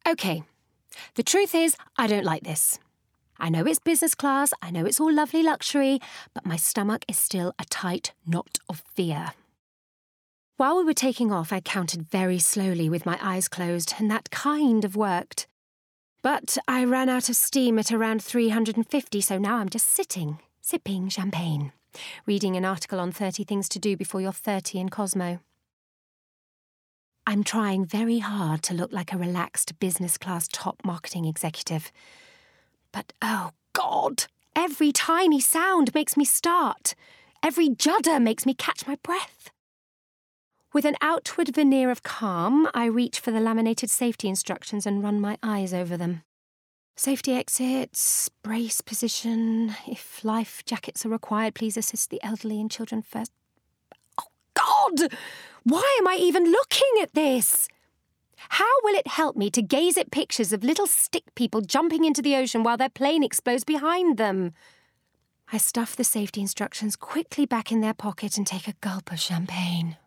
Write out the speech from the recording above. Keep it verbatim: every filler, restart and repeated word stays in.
OK, the truth is I don't like this. I know it's business class, I know it's all lovely luxury, but my stomach is still a tight knot of fear. While we were taking off, I counted very slowly with my eyes closed, and that kind of worked. But I ran out of steam at around three hundred fifty, so now I'm just sitting, sipping champagne, reading an article on thirty things to do before you're thirty in Cosmo. I'm trying very hard to look like a relaxed business-class top marketing executive. But, oh, God, every tiny sound makes me start. Every judder makes me catch my breath. With an outward veneer of calm, I reach for the laminated safety instructions and run my eyes over them. Safety exits, brace position. If life jackets are required, please assist the elderly and children first. Oh, God! Why am I even looking at this? How will it help me to gaze at pictures of little stick people jumping into the ocean while their plane explodes behind them? I stuff the safety instructions quickly back in their pocket and take a gulp of champagne.